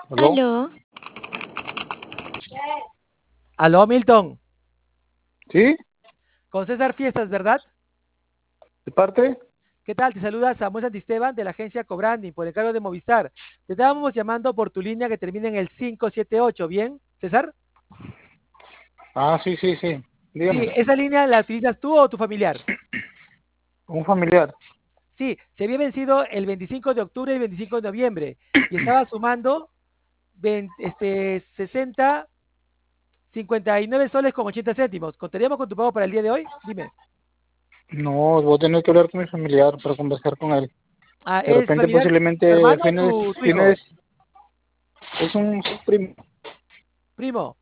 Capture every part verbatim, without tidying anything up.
¿Aló? Aló, Aló, Milton. ¿Sí? Con César Fiestas, ¿verdad? ¿De parte? ¿Qué tal? Te saluda Samuel Santisteban de la agencia Cobranding por encargo de Movistar. Te estábamos llamando por tu línea que termina en el cinco siete ocho, ¿bien, César? Ah, sí, sí, sí. Sí, Dígame. ¿esa línea la utilizas tú o tu familiar? Un familiar. Sí, se había vencido el veinticinco de octubre y veinticinco de noviembre y estaba sumando veinte, este, sesenta, cincuenta y nueve soles con ochenta céntimos. ¿Contaríamos con tu pago para el día de hoy? Dime. No, voy a tener que hablar con mi familiar para conversar con él. Ah, De ¿es repente, familiar tu posiblemente, hermano o fines, tu, tu hijo? fines, es un, es un primo. Primo.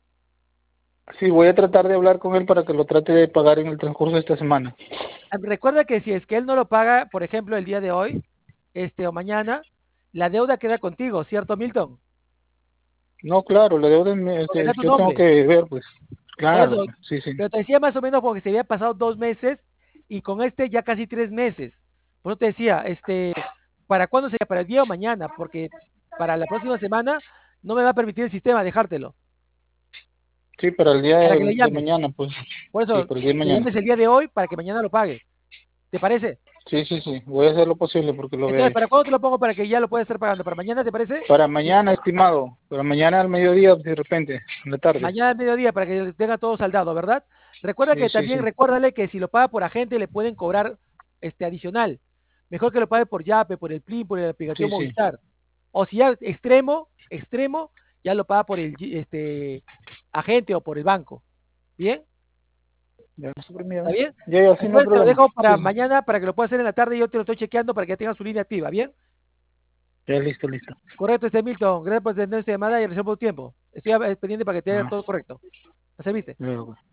Sí, voy a tratar de hablar con él para que lo trate de pagar en el transcurso de esta semana. Ah, recuerda que si es que él no lo paga, por ejemplo, el día de hoy, este o mañana, la deuda queda contigo, ¿cierto, Milton? No, claro, la deuda, es mi- Porque este, está tu yo tengo nombre. que ver, pues. Por Claro, eso, pues, sí, sí. pero te decía más o menos porque se había pasado dos meses y con este ya casi tres meses. Por eso te decía, este, ¿para cuándo sería? ¿Para el día o mañana? Porque para la próxima semana no me va a permitir el sistema dejártelo, Sí, para el día para que de, le de llames. mañana, pues. Por Sí, eso, para el día de le mañana. llames el día de hoy para que mañana lo pague. ¿Te parece? Sí, sí, sí. Voy a hacer lo posible porque lo vea Entonces, ahí. ¿para cuándo te lo pongo para que ya lo puedas estar pagando? ¿Para mañana, te parece? Para mañana, estimado. Para mañana al mediodía, de repente, en la tarde. Mañana al mediodía para que tenga todo saldado, ¿verdad? Recuerda Sí, que sí, también, sí. recuérdale que si lo paga por agente le pueden cobrar este adicional. Mejor que lo pague por Yape, por el Plin, por el aplicativo Sí, sí. Movistar. O si ya extremo, extremo, ya lo paga por el este agente o por el banco. ¿Bien? Ya, suprimida. ¿Está bien? Ya, ya, sí, no hay Entonces te lo problema. dejo Sí, para mañana para que lo puedas hacer en la tarde y yo te lo estoy chequeando para que ya tengas su línea activa, ¿bien? ya, listo, listo. Correcto, este Milton. Gracias por tener esta llamada y reservar tu tiempo. Estoy eh, pendiente para que te haga Ajá. todo correcto. ¿Me serviste? Luego.